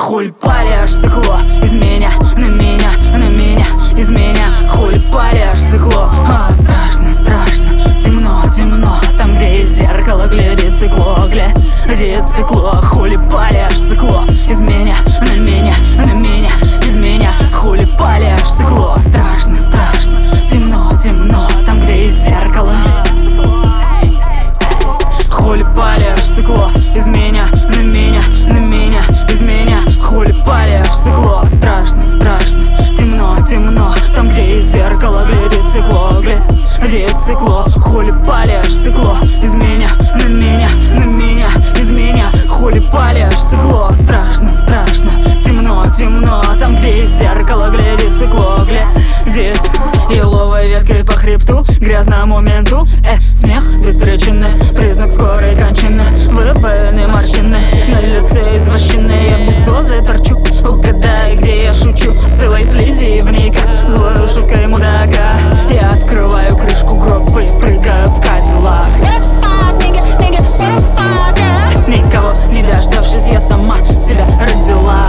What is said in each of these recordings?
Хуй палишь, сыкло, из меня, на меня, на меня, из меня. Хуй палишь, сыкло, страшно, страшно, темно, темно. Там, где из зеркала глядит цикло, глядит цикло. Хули палишь, сыкло, из меня, на меня, на меня, из меня. Хули палишь, сыкло, страшно, страшно, темно, темно. Там, где из зеркала. Хули палишь, сыкло, из меня, на меня, на меня, из меня. Хули палишь, сыкло, страшно, страшно, темно, темно. Там, где из зеркала глядит цикло, глядит цикло. Хули палишь, сыкло, из меня, на меня, на меня, из меня. Хули палишь, сыкло, страшно, страшно, темно, темно. Там, где из зеркала глядит цикло, глядит. Еловой веткой по хребту, грязному менту. Смех без причины, признак скорой кончины. Выбоины морщины, на лице извращены. Я без дозы торчу, угадай, где я шучу. Стылой слизи в ника, злой шуткой мудака. Я открываю крышку гроба и прыгаю в Кадиллак. Никого не дождавшись, я сама себя родила.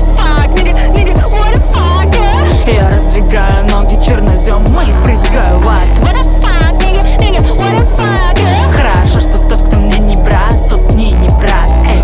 Я раздвигаю ноги черноземы и прыгаю в ад. Хорошо, что тот, кто мне не брат, тот мне не брат.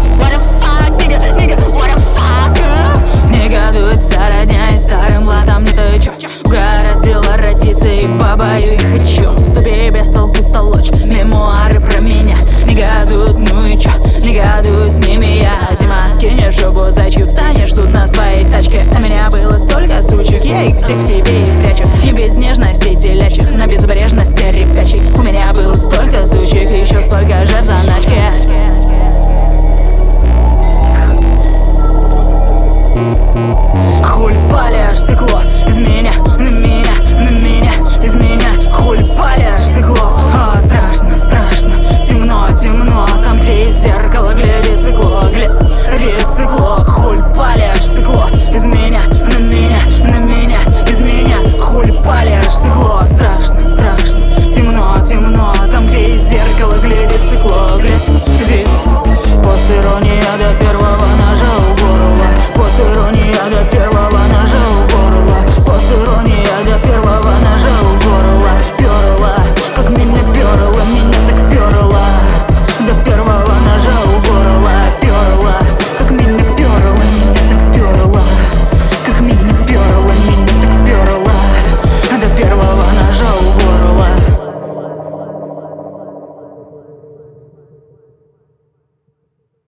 Негодует вся родня, и старым латом не то и чё. Угораздило родиться, и бабаю и хочу. Ступи без толку толочь, мемуары про меня. Негодуют, ну и чё, негодую с ними я. Зима, скинешь жопу, зайчик, встанешь тут на своей тачке. У меня было столько сучек, я их всех в себе и прячу. Не без нежности телячьих, на безбрежности ребят.